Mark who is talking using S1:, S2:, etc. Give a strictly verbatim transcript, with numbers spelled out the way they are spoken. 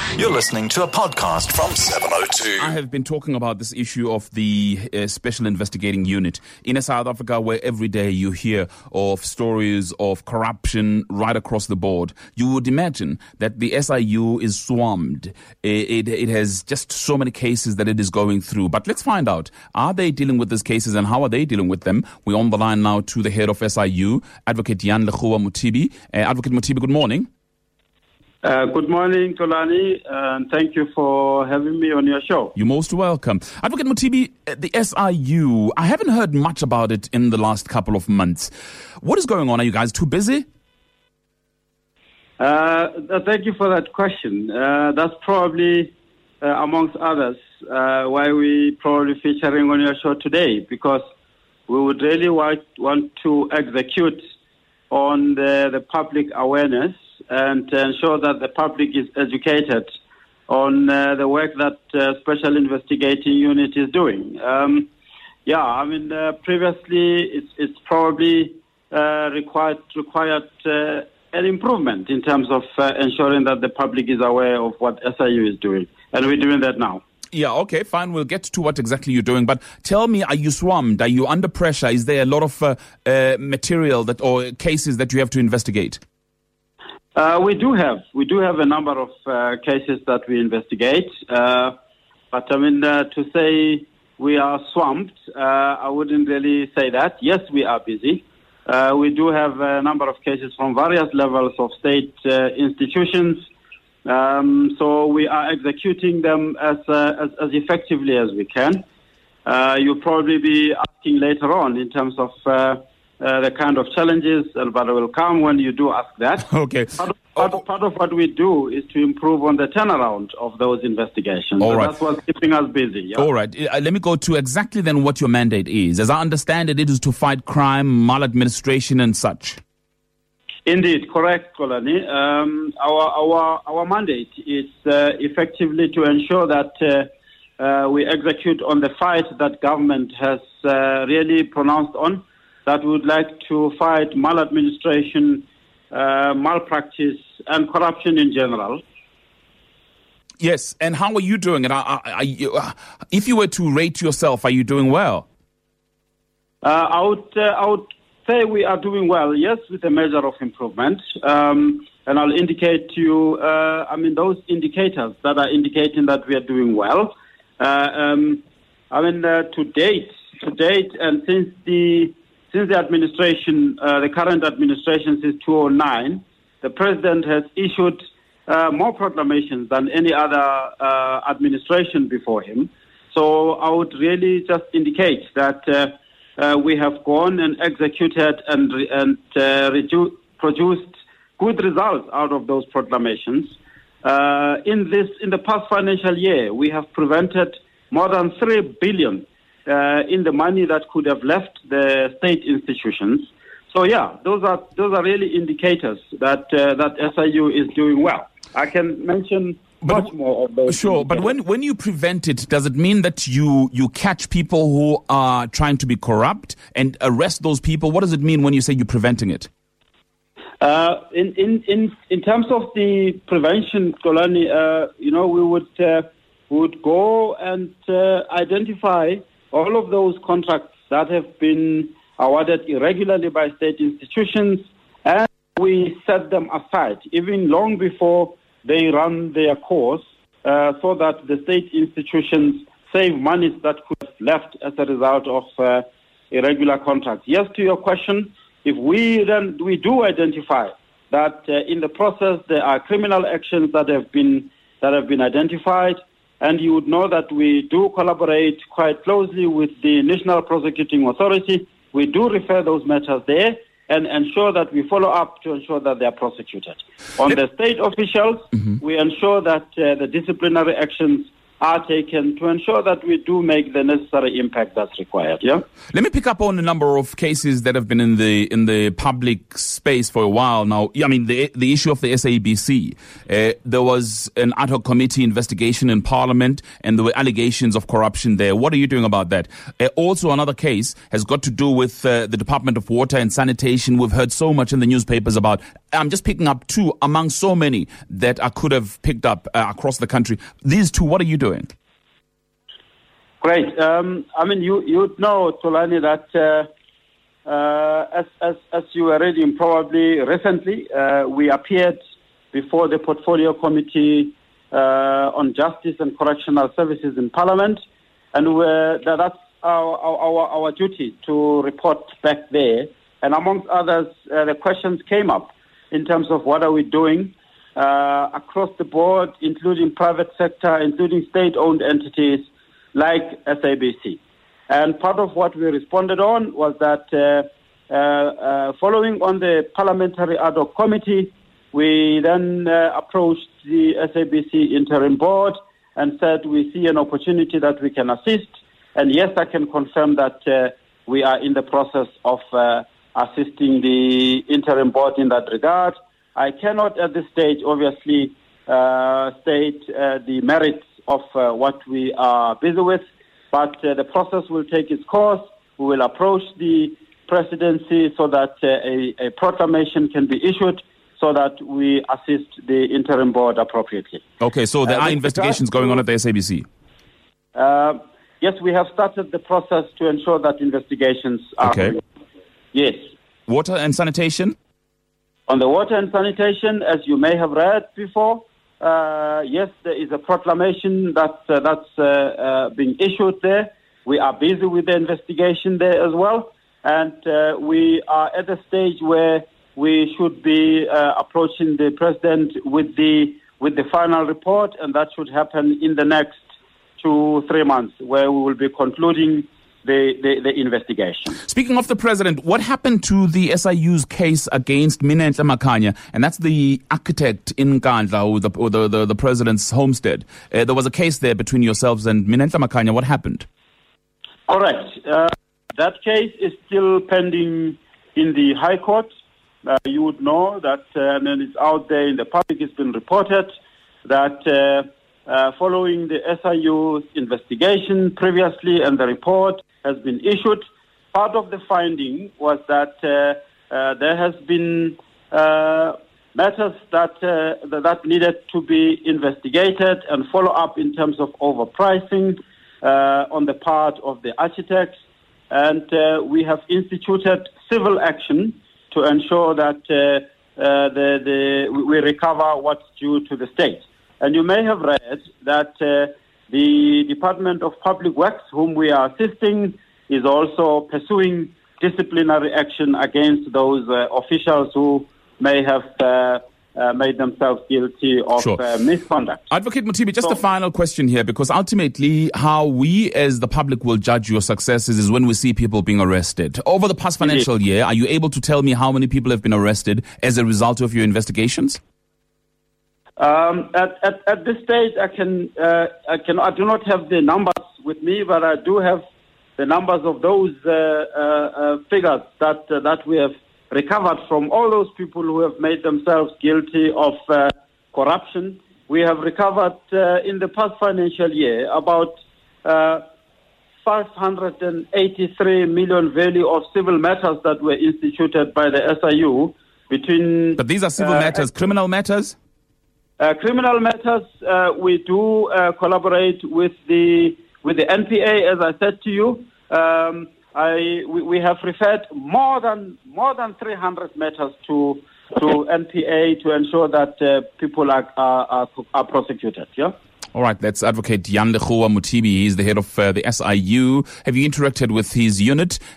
S1: You're listening to a podcast from seven oh two.
S2: I have been talking about this issue of the uh, Special Investigating Unit in a South Africa where every day you hear of stories of corruption right across the board. You would imagine that the S I U is swarmed. It, it, it has just so many cases that it is going through. But let's find out, are they dealing with these cases and how are they dealing with them? We're on the line now to the head of S I U, Advocate Jan Legoa Mothibi. Uh, Advocate Mothibi, good morning.
S3: Uh, good morning, Tolani, and thank you for having me on your show.
S2: You're most welcome. Advocate Mothibi, the S I U, I haven't heard much about it in the last couple of months. What is going on? Are you guys too busy?
S3: Uh, thank you for that question. Uh, that's probably, uh, amongst others, uh, why we probably featuring on your show today, because we would really want, want to execute on the, the public awareness and to ensure that the public is educated on uh, the work that uh, Special Investigating Unit is doing. Um, yeah, I mean, uh, previously it's, it's probably uh, required required uh, an improvement in terms of uh, ensuring that the public is aware of what S I U is doing, and we're doing that now.
S2: Yeah, okay, fine. We'll get to what exactly you're doing. But tell me, are you swarmed? Are you under pressure? Is there a lot of uh, uh, material that or cases that you have to investigate?
S3: Uh, we do have we do have a number of uh, cases that we investigate, uh, but I mean uh, to say we are swamped, uh, I wouldn't really say that. Yes, we are busy. Uh, we do have a number of cases from various levels of state uh, institutions, um, so we are executing them as uh, as, as effectively as we can. Uh, you'll probably be asking later on in terms of. Uh, Uh, the kind of challenges, and but will come when you do ask that.
S2: Okay.
S3: Part of, part, of, part of what we do is to improve on the turnaround of those investigations.
S2: All
S3: so
S2: right.
S3: That's what's keeping us busy. Yeah?
S2: All right. Uh, let me go to exactly then what your mandate is. As I understand it, it is to fight crime, maladministration and such.
S3: Indeed, correct, Kolani. Um, our, our, our mandate is uh, effectively to ensure that uh, uh, we execute on the fight that government has uh, really pronounced on, that would like to fight maladministration, uh, malpractice, and corruption in general.
S2: Yes, and how are you doing it? Are, are, are you, uh, if you were to rate yourself, are you doing well?
S3: Uh, I would uh, I would say we are doing well, yes, with a measure of improvement. Um, and I'll indicate to you, uh, I mean, those indicators that are indicating that we are doing well. Uh, um, I mean, uh, to date, to date, and since the Since the administration, uh, the current administration since two thousand nine, the president has issued uh, more proclamations than any other uh, administration before him. So I would really just indicate that uh, uh, we have gone and executed and, and uh, redu- produced good results out of those proclamations. Uh, in this, in the past financial year, we have prevented more than three billion Uh, in the money that could have left the state institutions. So yeah, those are those are really indicators that uh, that S I U is doing well. I can mention
S2: but,
S3: much more of those.
S2: Sure, but when, when you prevent it, does it mean that you, you catch people who are trying to be corrupt and arrest those people? What does it mean when you say you're preventing it?
S3: Uh, in, in, in, in terms of the prevention, Kolani, uh, you know, we would, uh, would go and uh, identify all of those contracts that have been awarded irregularly by state institutions, and we set them aside, even long before they run their course, uh, so that the state institutions save monies that could have left as a result of uh, irregular contracts. Yes, to your question, if we then we do identify that uh, in the process there are criminal actions that have been that have been identified, and you would know that we do collaborate quite closely with the National Prosecuting Authority. We do refer those matters there and ensure that we follow up to ensure that they are prosecuted. On the state officials, mm-hmm. we ensure that uh, the disciplinary actions are taken to ensure that we do make the necessary impact that's required. Yeah.
S2: Let me pick up on a number of cases that have been in the in the public space for a while now. I mean, the the issue of the S A B C. Uh, there was an ad hoc committee investigation in Parliament, and there were allegations of corruption there. What are you doing about that? Uh, also, another case has got to do with uh, the Department of Water and Sanitation. We've heard so much in the newspapers about. I'm just picking up two among so many that I could have picked up uh, across the country. These two, what are you doing?
S3: Great. Um, I mean, you you know, Tolani, that uh, uh, as, as as you were reading probably recently, uh, we appeared before the Portfolio Committee uh, on Justice and Correctional Services in Parliament, and we're, that, that's our, our our duty to report back there. And amongst others, uh, the questions came up in terms of what are we doing uh, across the board, including private sector, including state-owned entities like S A B C. And part of what we responded on was that uh, uh, uh, following on the Parliamentary Ad hoc Committee, we then uh, approached the S A B C Interim Board and said we see an opportunity that we can assist. And yes, I can confirm that uh, we are in the process of uh, assisting the Interim Board in that regard. I cannot at this stage, obviously, uh, state uh, the merits of uh, what we are busy with, but uh, the process will take its course. We will approach the presidency so that uh, a, a proclamation can be issued so that we assist the Interim Board appropriately.
S2: Okay, so there
S3: uh,
S2: are investigations going on at the S A B C?
S3: Uh, yes, we have started the process to ensure that investigations are...
S2: Okay.
S3: Yes.
S2: Water and sanitation?
S3: On the water and sanitation, as you may have read before, uh, yes, there is a proclamation that, uh, that's uh, uh, being issued there. We are busy with the investigation there as well. And uh, we are at a stage where we should be uh, approaching the president with the with the final report, and that should happen in the next two, three months, where we will be concluding The, the, the investigation.
S2: Speaking of the president, what happened to the S I U's case against Minenhle Makhanya? And that's the architect in Nkandla, or the, or the, the, the president's homestead. Uh, there was a case there between yourselves and Minenhle Makhanya. What happened?
S3: Correct. Uh, that case is still pending in the High Court. Uh, you would know that, uh, and then it's out there in the public, it's been reported that uh, uh, following the S I U's investigation previously and the report has been issued, part of the finding was that uh, uh, there has been uh, matters that, uh, that that needed to be investigated and follow up in terms of overpricing uh, on the part of the architects, and uh, we have instituted civil action to ensure that uh, uh, the, the, we recover what's due to the state. And you may have read that uh, the Department of Public Works, whom we are assisting, is also pursuing disciplinary action against those uh, officials who may have uh, uh, made themselves guilty of
S2: Sure.
S3: uh, misconduct.
S2: Advocate Mothibi, just
S3: So-
S2: a final question here, because ultimately how we as the public will judge your successes is when we see people being arrested. Over the past financial year, are you able to tell me how many people have been arrested as a result of your investigations?
S3: Um, at, at, at this stage, I can, uh, I can, I do not have the numbers with me, but I do have the numbers of those uh, uh, uh, figures that uh, that we have recovered from all those people who have made themselves guilty of uh, corruption. We have recovered uh, in the past financial year about uh, five hundred eighty-three million value of civil matters that were instituted by the S I U between.
S2: But these are civil
S3: uh,
S2: matters, criminal matters?
S3: Uh, criminal matters, uh, we do uh, collaborate with the with the N P A, as I said to you. Um, I we, we have referred more than more than three hundred matters to to N P A to ensure that uh, people are, are are are prosecuted. Yeah.
S2: All right, that's Advocate Yandegua Mothibi. He's the head of uh, the S I U. Have you interacted with his unit?